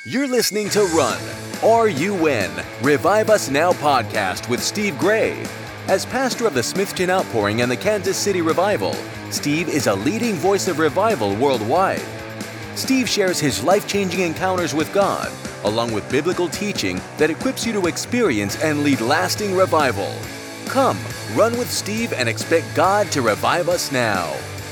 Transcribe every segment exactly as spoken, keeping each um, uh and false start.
You're listening to Run, R U N, Revive Us Now podcast with Steve Gray. As pastor of the Smithton Outpouring and the Kansas City Revival, Steve is a leading voice of revival worldwide. Steve shares his life-changing encounters with God, along with biblical teaching that equips you to experience and lead lasting revival. Come, run with Steve and expect God to revive us now.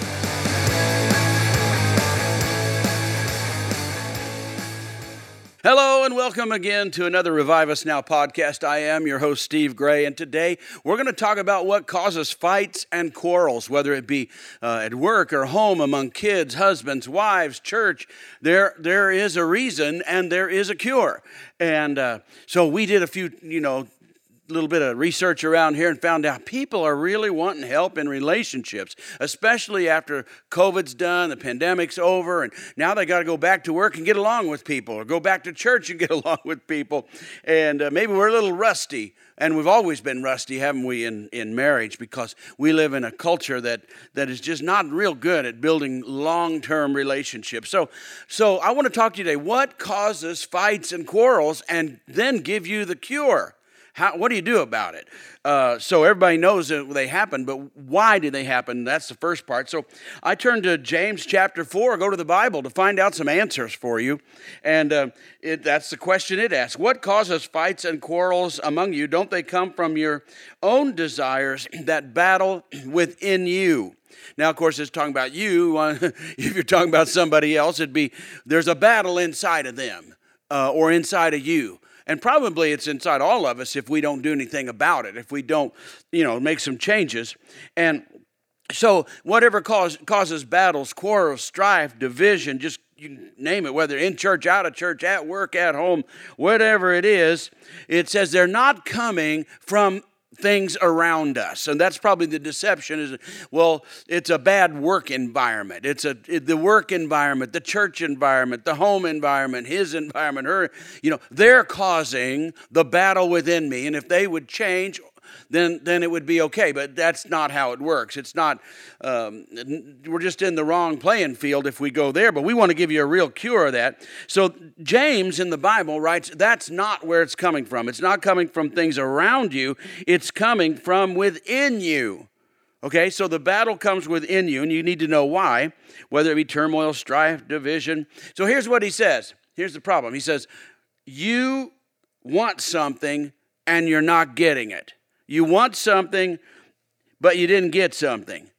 Hello and welcome again to another Revive Us Now podcast. I am your host, Steve Gray, and today we're going to talk about what causes fights and quarrels, whether it be uh, at work or home, among kids, husbands, wives, church. There, there is a reason and there is a cure. And uh, so we did a few, you know, little bit of research around here and found out people are really wanting help in relationships, especially after COVID's done, the pandemic's over, and now they got to go back to work and get along with people, or go back to church and get along with people. And uh, maybe we're a little rusty, and we've always been rusty, haven't we, in, in marriage, because we live in a culture that, that is just not real good at building long-term relationships. So, so I want to talk to you today, what causes fights and quarrels, and then give you the cure. How, what do you do about it? Uh, so everybody knows that they happen, but why do they happen? That's the first part. So I turn to James chapter four, go to the Bible to find out some answers for you. And uh, it, that's the question it asks. What causes fights and quarrels among you? Don't they come from your own desires that battle within you? Now, of course, it's talking about you. If you're talking about somebody else, it'd be there's a battle inside of them uh, or inside of you. And probably it's inside all of us if we don't do anything about it, if we don't, you know, make some changes. And so whatever cause, causes battles, quarrels, strife, division, just you name it, whether in church, out of church, at work, at home, whatever it is, it says they're not coming from things around us. And that's probably the deception is, well, it's a bad work environment. It's a it, the work environment, the church environment, the home environment, his environment, her, you know, they're causing the battle within me. And if they would change, then then it would be okay. But that's not how it works. It's not, um, we're just in the wrong playing field if we go there. But we want to give you a real cure of that. So James in the Bible writes, that's not where it's coming from. It's not coming from things around you. It's coming from within you. Okay, so the battle comes within you, and you need to know why, whether it be turmoil, strife, division. So here's what he says. Here's the problem. He says, you want something, and you're not getting it. You want something, but you didn't get something.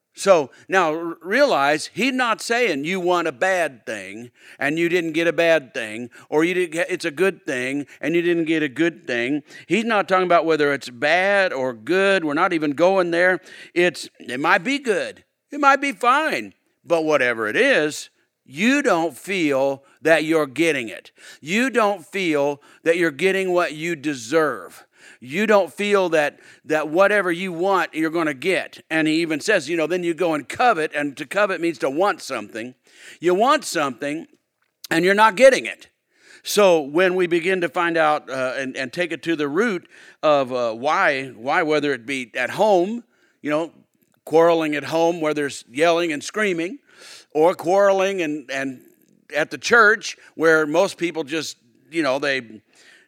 So now realize he's not saying you want a bad thing and you didn't get a bad thing, or you didn't get, it's a good thing and you didn't get a good thing. He's not talking about whether it's bad or good. We're not even going there. It's it might be good. It might be fine. But whatever it is, you don't feel that you're getting it. You don't feel that you're getting what you deserve. You don't feel that that whatever you want, you're going to get. And he even says, you know, then you go and covet, and to covet means to want something. You want something, and you're not getting it. So when we begin to find out uh, and, and take it to the root of uh, why, why, whether it be at home, you know, quarreling at home where there's yelling and screaming, or quarreling and, and at the church where most people just, you know, they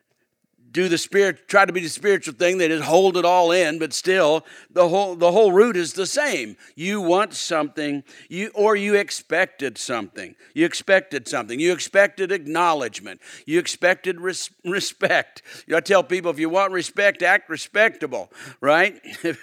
do the spirit, try to be the spiritual thing. They just hold it all in, but still the whole the whole root is the same. You want something, you or you expected something. You expected something. You expected acknowledgement. You expected res- respect. You know, I tell people, if you want respect, act respectable, right?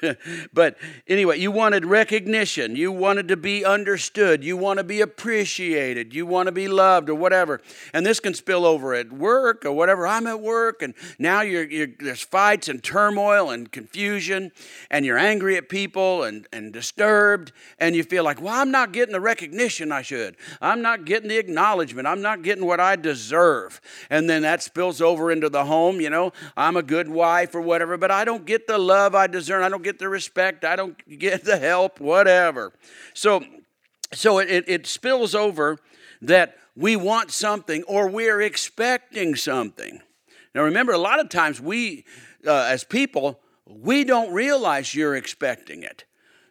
But anyway, you wanted recognition. You wanted to be understood. You want to be appreciated. You want to be loved or whatever. And this can spill over at work or whatever. I'm at work and now you're, you're, there's fights and turmoil and confusion, and you're angry at people and, and disturbed, and you feel like, well, I'm not getting the recognition I should. I'm not getting the acknowledgement. I'm not getting what I deserve. And then that spills over into the home. You know, I'm a good wife or whatever, but I don't get the love I deserve. I don't get the respect. I don't get the help, whatever. So, so it, it, it spills over that we want something or we're expecting something. Now, remember, a lot of times we, uh, as people, we don't realize you're expecting it.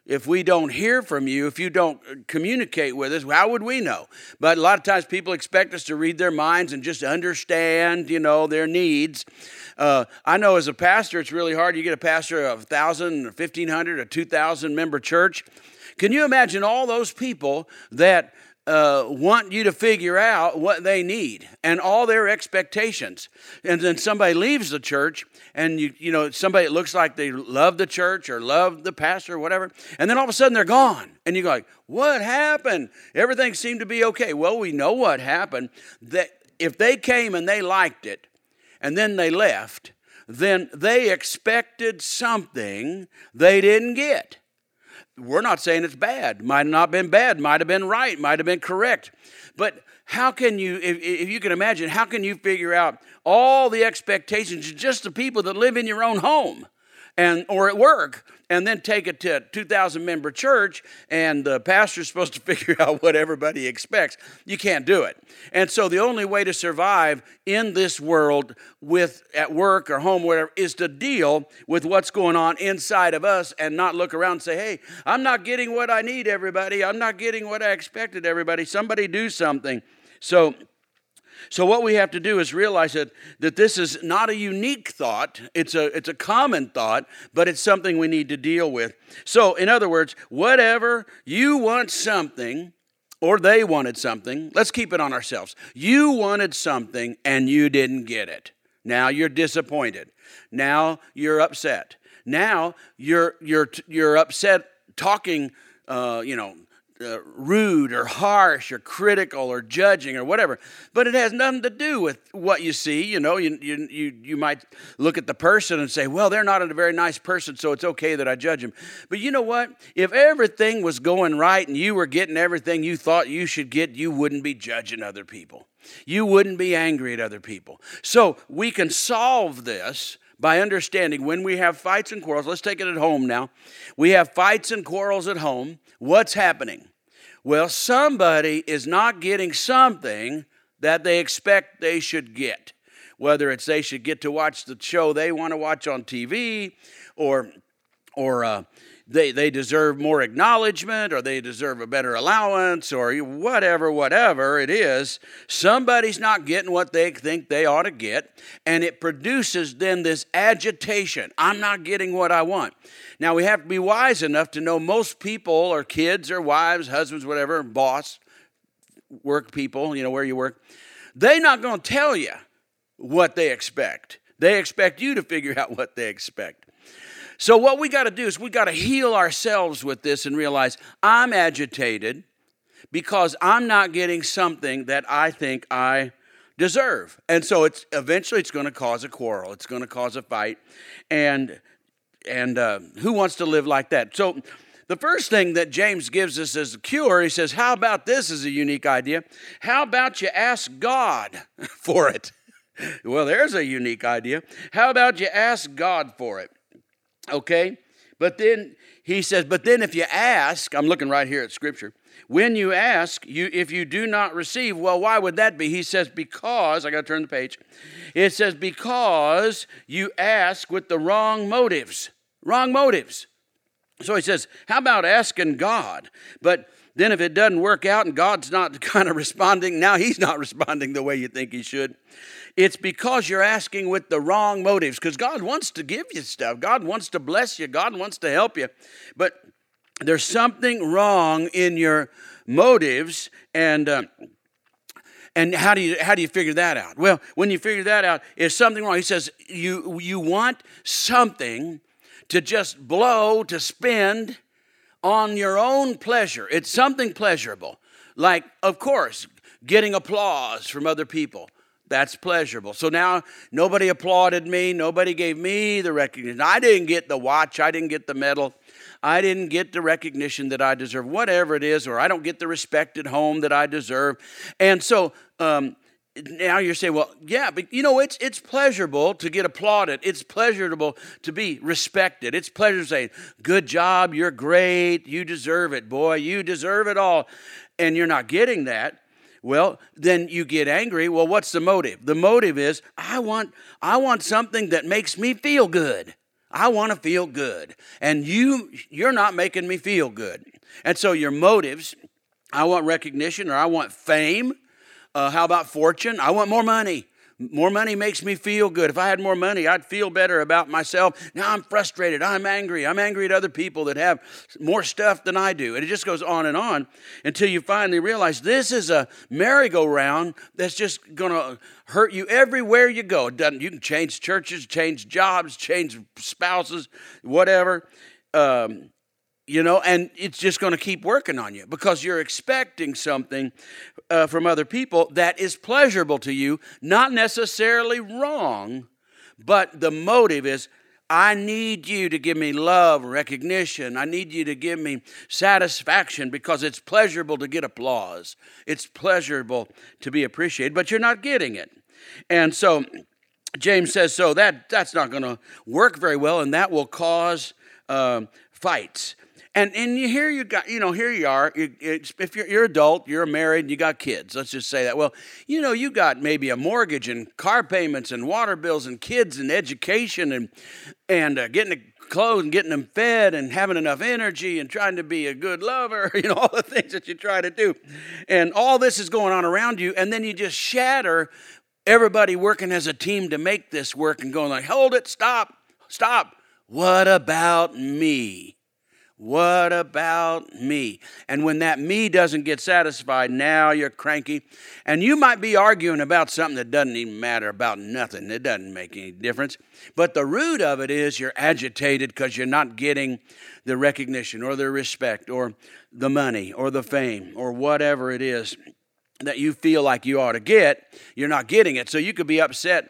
if we don't hear from you, if you don't communicate with us, how would we know? But a lot of times people expect us to read their minds and just understand, you know, their needs. Uh, I know as a pastor, it's really hard. You get a pastor of one thousand, or fifteen hundred, or two thousand member church. Can you imagine all those people that Uh, want you to figure out what they need and all their expectations? And then somebody leaves the church, and you you know somebody that looks like they love the church or love the pastor or whatever, and then all of a sudden they're gone, and you go like, what happened? Everything seemed to be okay. Well, we know what happened. That if they came and they liked it, and then they left, then they expected something they didn't get. We're not saying it's bad. Might have not been bad. Might have been right. Might have been correct. But how can you, if, if you can imagine, how can you figure out all the expectations of just the people that live in your own home and or at work, and then take it to a two thousand member church, and the pastor's supposed to figure out what everybody expects? You can't do it. And so the only way to survive in this world with at work or home, whatever, is to deal with what's going on inside of us and not look around and say, hey, I'm not getting what I need, everybody. I'm not getting what I expected, everybody. Somebody do something. So So what we have to do is realize that, that this is not a unique thought. It's a, it's a common thought, but it's something we need to deal with. So in other words, whatever you want something, or they wanted something, let's keep it on ourselves. You wanted something and you didn't get it. Now you're disappointed. Now you're upset. Now you're, you're, you're upset talking, uh, you know, Uh, rude or harsh or critical or judging or whatever, but it has nothing to do with what you see. You know, you you you, you might look at the person and say, well, they're not a very nice person, so it's okay that I judge them. But you know what? If everything was going right and you were getting everything you thought you should get, you wouldn't be judging other people. You wouldn't be angry at other people. So we can solve this by understanding when we have fights and quarrels. Let's take it at home now. We have fights and quarrels at home. What's happening? Well, somebody is not getting something that they expect they should get. Whether it's they should get to watch the show they want to watch on T V, or or uh, they, they deserve more acknowledgement, or they deserve a better allowance, or whatever, whatever it is. Somebody's not getting what they think they ought to get, and it produces then this agitation. I'm not getting what I want. Now, we have to be wise enough to know most people, or kids, or wives, husbands, whatever, boss, work people, you know, where you work, they're not going to tell you what they expect. They expect you to figure out what they expect. So what we got to do is we got to heal ourselves with this and realize I'm agitated because I'm not getting something that I think I deserve. And so it's eventually it's going to cause a quarrel. It's going to cause a fight. And and uh, who wants to live like that? So the first thing that James gives us as a cure, he says, how about this is a unique idea? How about you ask God for it? Well, there's a unique idea. How about you ask God for it? Okay, but then he says, but then if you ask, I'm looking right here at Scripture, when you ask, you if you do not receive, well, why would that be? He says, because, I got to turn the page, it says, because you ask with the wrong motives, wrong motives. So he says, how about asking God? But then if it doesn't work out and God's not kind of responding, now he's not responding the way you think he should. It's because you're asking with the wrong motives, because God wants to give you stuff. God wants to bless you. God wants to help you. But there's something wrong in your motives, and uh, and how do you how do you figure that out? Well, when you figure that out, is something wrong. He says you you want something to just blow, to spend on your own pleasure. It's something pleasurable. Like, of course, getting applause from other people. That's pleasurable. So now nobody applauded me. Nobody gave me the recognition. I didn't get the watch. I didn't get the medal. I didn't get the recognition that I deserve, whatever it is, or I don't get the respect at home that I deserve. And so um, now you're saying, well, yeah, but you know, it's it's pleasurable to get applauded. It's pleasurable to be respected. It's pleasurable to say, good job, you're great, you deserve it, boy, you deserve it all. And you're not getting that. Well, then you get angry. Well, what's the motive? The motive is, I want I want something that makes me feel good. I want to feel good. And you, you're not making me feel good. And so your motives, I want recognition or I want fame. Uh, how about fortune? I want more money. More money makes me feel good. If I had more money, I'd feel better about myself. Now I'm frustrated. I'm angry. I'm angry at other people that have more stuff than I do. And it just goes on and on until you finally realize this is a merry-go-round that's just going to hurt you everywhere you go. It doesn't, you can change churches, change jobs, change spouses, whatever. Um, You know, and it's just going to keep working on you because you're expecting something uh, from other people that is pleasurable to you, not necessarily wrong, but the motive is, I need you to give me love, recognition. I need you to give me satisfaction because it's pleasurable to get applause. It's pleasurable to be appreciated, but you're not getting it. And so James says, so that that's not going to work very well, and that will cause um, fights. And and here you got, you know, here you are. You, if you're you're adult, you're married, and you got kids. Let's just say that. Well, you know, you got maybe a mortgage and car payments and water bills and kids and education and and uh, getting the clothes and getting them fed and having enough energy and trying to be a good lover. You know, all the things that you try to do, and all this is going on around you, and then you just shatter everybody working as a team to make this work and going like, hold it, stop, stop. What about me? What about me? And when that me doesn't get satisfied, now you're cranky. And you might be arguing about something that doesn't even matter, about nothing. It doesn't make any difference. But the root of it is you're agitated because you're not getting the recognition or the respect or the money or the fame or whatever it is that you feel like you ought to get. You're not getting it. So you could be upset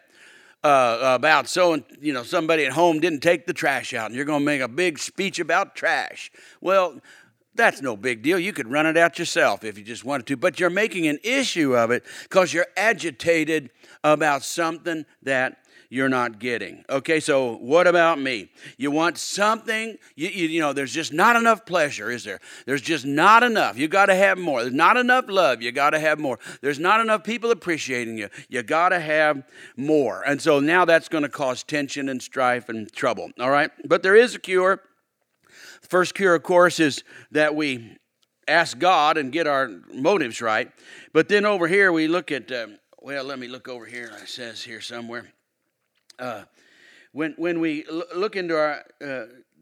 Uh, about so, you know, somebody at home didn't take the trash out, and you're going to make a big speech about trash. Well, that's no big deal. You could run it out yourself if you just wanted to, but you're making an issue of it because you're agitated about something that you're not getting. Okay, so what about me? You want something, you, you, you know, there's just not enough pleasure, is there? There's just not enough. You got to have more. There's not enough love. You got to have more. There's not enough people appreciating you. You got to have more. And so now that's going to cause tension and strife and trouble, all right? But there is a cure. The first cure, of course, is that we ask God and get our motives right. But then over here we look at, uh, well, let me look over here. It says here somewhere. Uh, when when we l- look into our uh,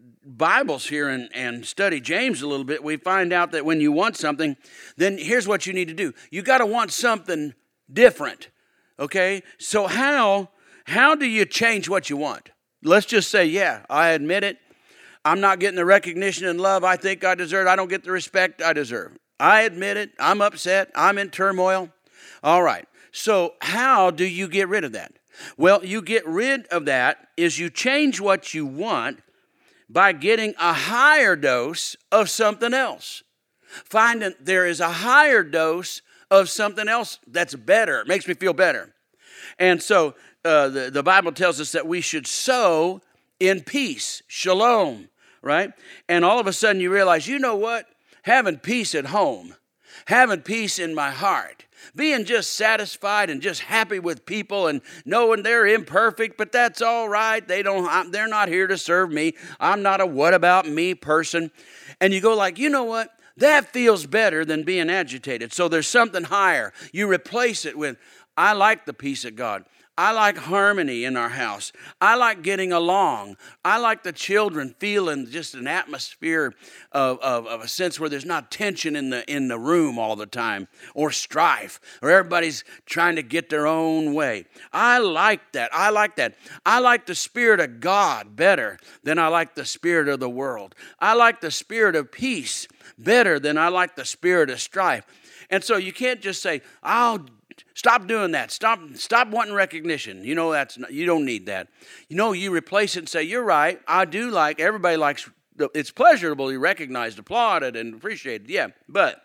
Bibles here and, and study James a little bit, we find out that when you want something, then here's what you need to do. You got to want something different, okay? So how how do you change what you want? Let's just say, yeah, I admit it. I'm not getting the recognition and love I think I deserve. I don't get the respect I deserve. I admit it. I'm upset. I'm in turmoil. All right. So how do you get rid of that? Well, you get rid of that is you change what you want by getting a higher dose of something else. Finding there is a higher dose of something else that's better. It makes me feel better. And so uh, the, the Bible tells us that we should sow in peace, shalom, right? And all of a sudden you realize, you know what? Having peace at home, having peace in my heart, being just satisfied and just happy with people and knowing they're imperfect, but that's all right. They don't, I'm, they're not here to serve me. I'm not a what about me person. And you go like, you know what? That feels better than being agitated. So there's something higher. You replace it with, I like the peace of God. I like harmony in our house. I like getting along. I like the children feeling just an atmosphere of, of, of a sense where there's not tension in the in the room all the time or strife or everybody's trying to get their own way. I like that. I like that. I like the Spirit of God better than I like the spirit of the world. I like the spirit of peace better than I like the spirit of strife. And so you can't just say, I'll Stop doing that. Stop stop wanting recognition. You know, that's not, you don't need that. You know, you replace it and say, you're right. I do like, everybody likes, it's pleasurable to be recognized, applauded, and appreciated. Yeah, but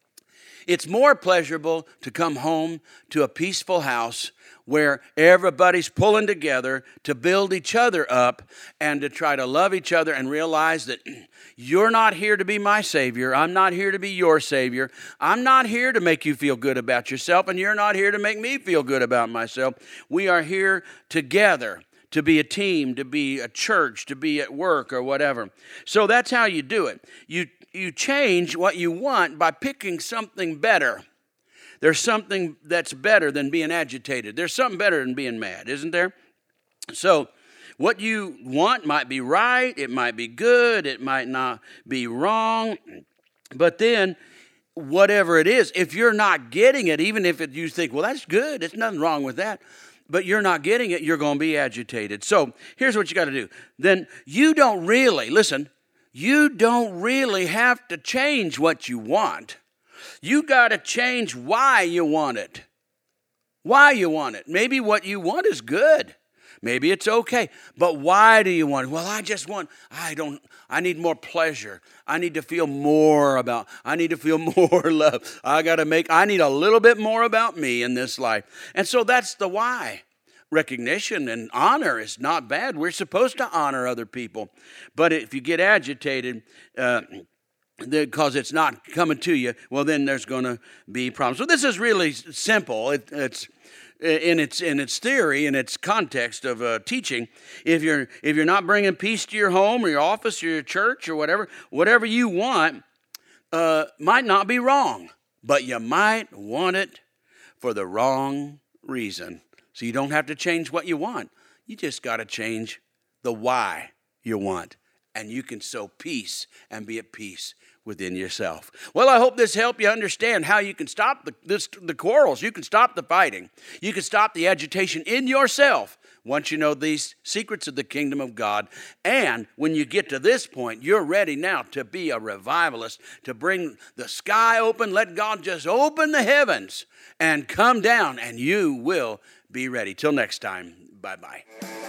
it's more pleasurable to come home to a peaceful house where everybody's pulling together to build each other up and to try to love each other and realize that you're not here to be my Savior. I'm not here to be your Savior. I'm not here to make you feel good about yourself, and you're not here to make me feel good about myself. We are here together to be a team, to be a church, to be at work or whatever. So that's how you do it. You, you change what you want by picking something better. There's something that's better than being agitated. There's something better than being mad, isn't there? So what you want might be right, it might be good, it might not be wrong, but then whatever it is, if you're not getting it, even if it, you think, well, that's good, there's nothing wrong with that, but you're not getting it, you're going to be agitated. So here's what you got to do. Then you don't really, listen, you don't really have to change what you want. You got to change why you want it. Why you want it. Maybe what you want is good. Maybe it's okay. But why do you want it? Well, I just want, I don't, I need more pleasure. I need to feel more about, I need to feel more love. I got to make, I need a little bit more about me in this life. And so that's the why. Recognition and honor is not bad. We're supposed to honor other people. But if you get agitated, uh, because it's not coming to you, well, then there's going to be problems. So this is really simple. It, it's in its in its theory, in its context of uh, teaching. If you're if you're not bringing peace to your home or your office or your church or whatever, whatever you want uh, might not be wrong, but you might want it for the wrong reason. So you don't have to change what you want. You just got to change the why you want. And you can sow peace and be at peace within yourself. Well, I hope this helped you understand how you can stop the, this, the quarrels. You can stop the fighting. You can stop the agitation in yourself once you know these secrets of the kingdom of God. And when you get to this point, you're ready now to be a revivalist, to bring the sky open, let God just open the heavens and come down, and you will be ready. Till next time, bye-bye.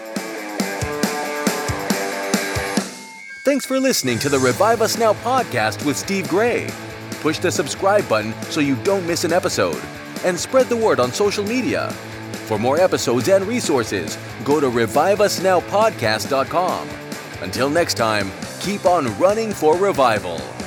Thanks for listening to the Revive Us Now podcast with Steve Gray. Push the subscribe button so you don't miss an episode, and spread the word on social media. For more episodes and resources, go to revive us now podcast dot com. Until next time, keep on running for revival.